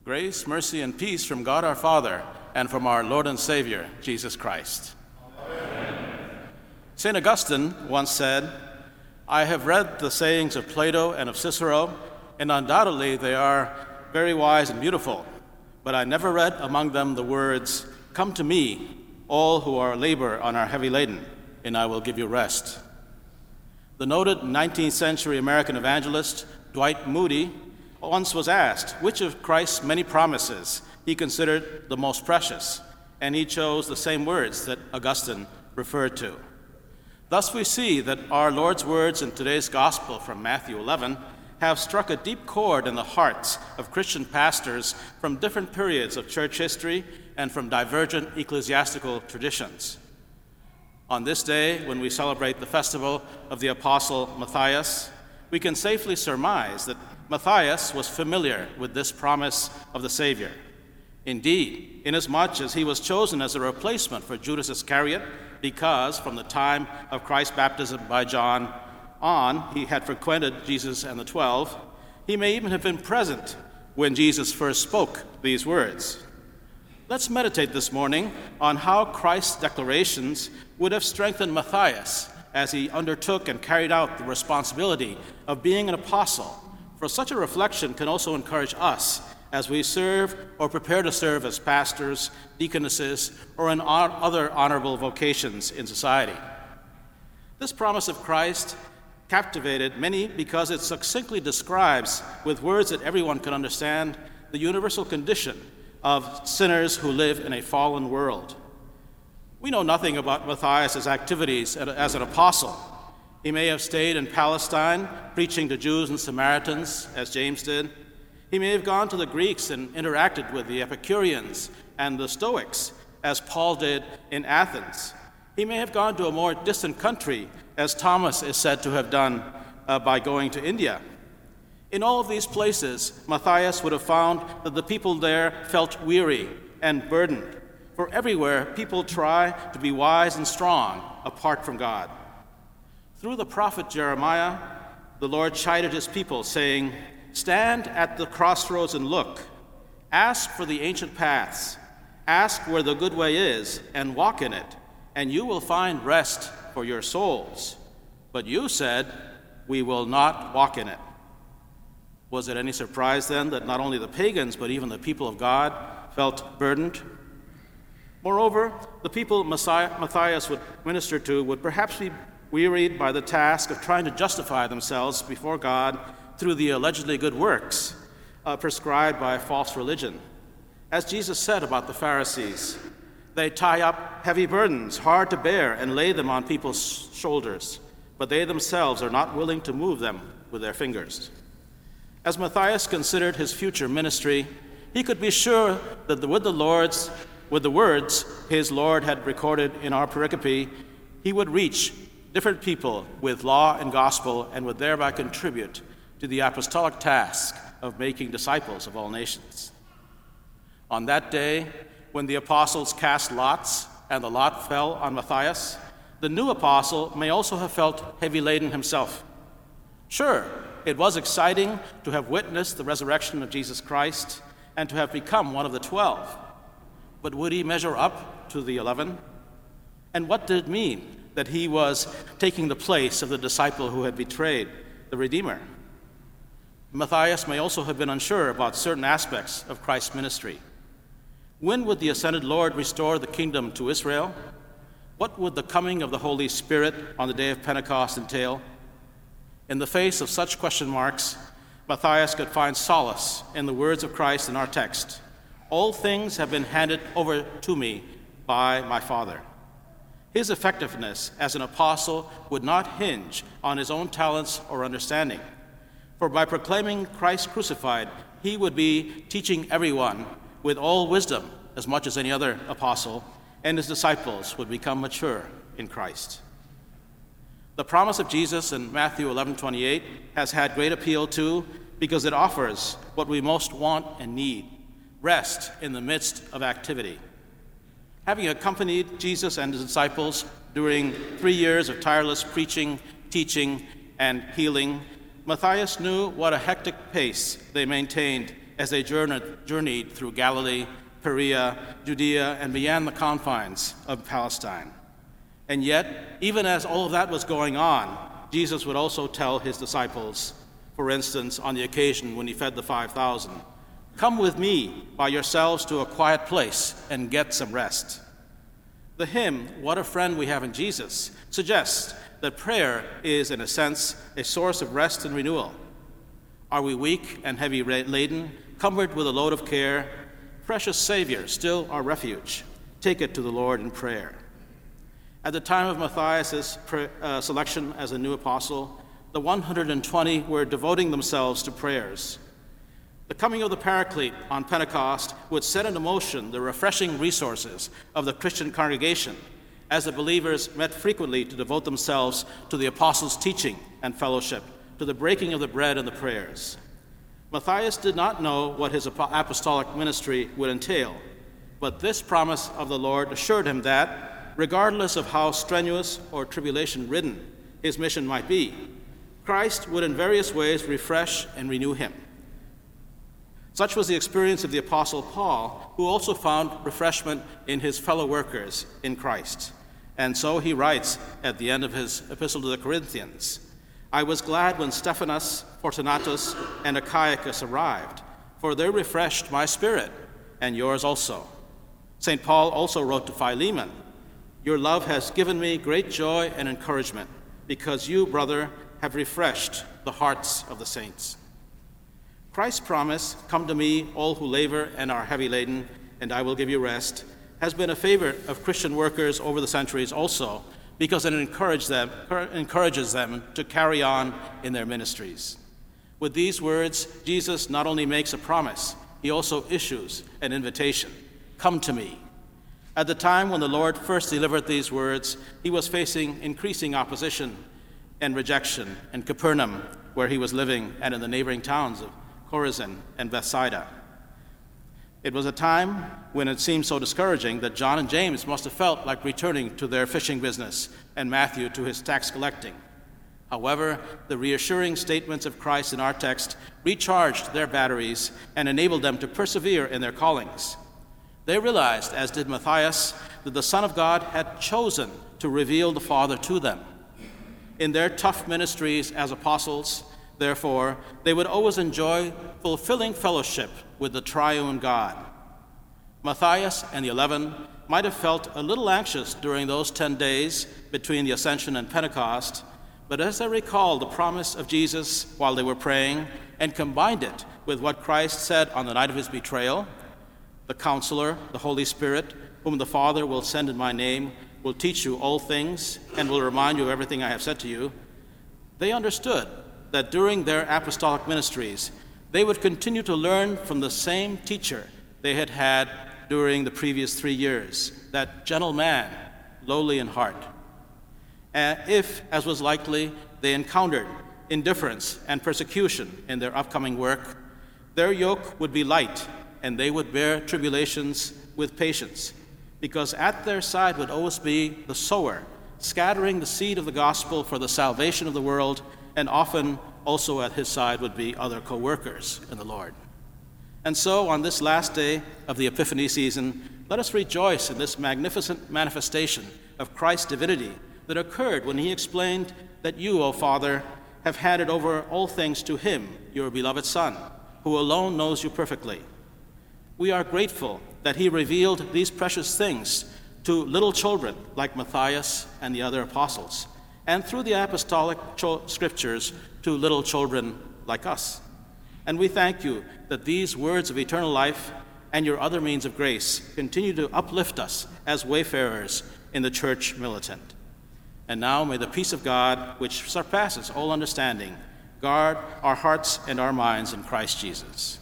Grace, mercy, and peace from God our Father and from our Lord and Savior, Jesus Christ. Amen. St. Augustine once said, "I have read the sayings of Plato and of Cicero, and undoubtedly they are very wise and beautiful, but I never read among them the words, 'Come to me, all who are labor and are heavy laden, and I will give you rest.'" The noted 19th century American evangelist Dwight Moody once was asked which of Christ's many promises he considered the most precious, and he chose the same words that Augustine referred to. Thus we see that our Lord's words in today's Gospel from Matthew 11 have struck a deep chord in the hearts of Christian pastors from different periods of church history and from divergent ecclesiastical traditions. On this day, when we celebrate the festival of the Apostle Matthias, we can safely surmise that Matthias was familiar with this promise of the Savior. Indeed, inasmuch as he was chosen as a replacement for Judas Iscariot, because from the time of Christ's baptism by John on, he had frequented Jesus and the 12, he may even have been present when Jesus first spoke these words. Let's meditate this morning on how Christ's declarations would have strengthened Matthias as he undertook and carried out the responsibility of being an apostle. For such a reflection can also encourage us as we serve or prepare to serve as pastors, deaconesses, or in other honorable vocations in society. This promise of Christ captivated many because it succinctly describes, with words that everyone can understand, the universal condition of sinners who live in a fallen world. We know nothing about Matthias' activities as an apostle. He may have stayed in Palestine, preaching to Jews and Samaritans, as James did. He may have gone to the Greeks and interacted with the Epicureans and the Stoics, as Paul did in Athens. He may have gone to a more distant country, as Thomas is said to have done by going to India. In all of these places, Matthias would have found that the people there felt weary and burdened, for everywhere people try to be wise and strong apart from God. Through the prophet Jeremiah, the Lord chided his people, saying, "Stand at the crossroads and look. Ask for the ancient paths. Ask where the good way is, and walk in it, and you will find rest for your souls." But you said, "We will not walk in it." Was it any surprise then that not only the pagans, but even the people of God felt burdened? Moreover, the people Matthias would minister to would perhaps be wearied by the task of trying to justify themselves before God through the allegedly good works prescribed by false religion. As Jesus said about the Pharisees, they tie up heavy burdens, hard to bear, and lay them on people's shoulders, but they themselves are not willing to move them with their fingers. As Matthias considered his future ministry, he could be sure that with the words his Lord had recorded in our pericope, he would reach different people with law and gospel and would thereby contribute to the apostolic task of making disciples of all nations. On that day, when the apostles cast lots and the lot fell on Matthias, the new apostle may also have felt heavy laden himself. Sure, it was exciting to have witnessed the resurrection of Jesus Christ and to have become one of the 12. But would he measure up to the 11? And what did it mean that he was taking the place of the disciple who had betrayed the Redeemer? Matthias may also have been unsure about certain aspects of Christ's ministry. When would the ascended Lord restore the kingdom to Israel? What would the coming of the Holy Spirit on the day of Pentecost entail? In the face of such question marks, Matthias could find solace in the words of Christ in our text. "All things have been handed over to me by my Father." His effectiveness as an apostle would not hinge on his own talents or understanding, for by proclaiming Christ crucified, he would be teaching everyone with all wisdom as much as any other apostle, and his disciples would become mature in Christ. The promise of Jesus in Matthew 11:28 has had great appeal too, because it offers what we most want and need: rest in the midst of activity. Having accompanied Jesus and his disciples during 3 years of tireless preaching, teaching, and healing, Matthias knew what a hectic pace they maintained as they journeyed through Galilee, Perea, Judea, and beyond the confines of Palestine. And yet, even as all of that was going on, Jesus would also tell his disciples, for instance, on the occasion when he fed the 5,000, "Come with me by yourselves to a quiet place and get some rest." The hymn, "What a Friend We Have in Jesus," suggests that prayer is, in a sense, a source of rest and renewal. Are we weak and heavy laden, cumbered with a load of care? Precious Savior, still our refuge. Take it to the Lord in prayer. At the time of Matthias' selection as a new apostle, the 120 were devoting themselves to prayers. The coming of the Paraclete on Pentecost would set into motion the refreshing resources of the Christian congregation as the believers met frequently to devote themselves to the apostles' teaching and fellowship, to the breaking of the bread and the prayers. Matthias did not know what his apostolic ministry would entail, but this promise of the Lord assured him that, regardless of how strenuous or tribulation-ridden his mission might be, Christ would in various ways refresh and renew him. Such was the experience of the Apostle Paul, who also found refreshment in his fellow workers in Christ. And so he writes at the end of his epistle to the Corinthians, "I was glad when Stephanas, Fortunatus, and Achaicus arrived, for they refreshed my spirit, and yours also." St. Paul also wrote to Philemon, "Your love has given me great joy and encouragement, because you, brother, have refreshed the hearts of the saints." Christ's promise, "Come to me, all who labor and are heavy laden, and I will give you rest," has been a favorite of Christian workers over the centuries also, because it encourages them to carry on in their ministries. With these words, Jesus not only makes a promise, he also issues an invitation. Come to me. At the time when the Lord first delivered these words, he was facing increasing opposition and rejection in Capernaum, where he was living, and in the neighboring towns of Chorazin and Bethsaida. It was a time when it seemed so discouraging that John and James must have felt like returning to their fishing business and Matthew to his tax collecting. However, the reassuring statements of Christ in our text recharged their batteries and enabled them to persevere in their callings. They realized, as did Matthias, that the Son of God had chosen to reveal the Father to them. In their tough ministries as apostles, therefore, they would always enjoy fulfilling fellowship with the triune God. Matthias and the 11 might have felt a little anxious during those 10 days between the Ascension and Pentecost, but as they recalled the promise of Jesus while they were praying and combined it with what Christ said on the night of his betrayal, "The Counselor, the Holy Spirit, whom the Father will send in my name, will teach you all things and will remind you of everything I have said to you," they understood that during their apostolic ministries, they would continue to learn from the same teacher they had had during the previous 3 years, that gentle man, lowly in heart. If, as was likely, they encountered indifference and persecution in their upcoming work, their yoke would be light, and they would bear tribulations with patience, because at their side would always be the sower, scattering the seed of the gospel for the salvation of the world, and often also at his side would be other co-workers in the Lord. And so, on this last day of the Epiphany season, let us rejoice in this magnificent manifestation of Christ's divinity that occurred when he explained that you, O Father, have handed over all things to him, your beloved Son, who alone knows you perfectly. We are grateful that he revealed these precious things to little children like Matthias and the other apostles, and through the apostolic scriptures to little children like us. And we thank you that these words of eternal life and your other means of grace continue to uplift us as wayfarers in the church militant. And now may the peace of God, which surpasses all understanding, guard our hearts and our minds in Christ Jesus.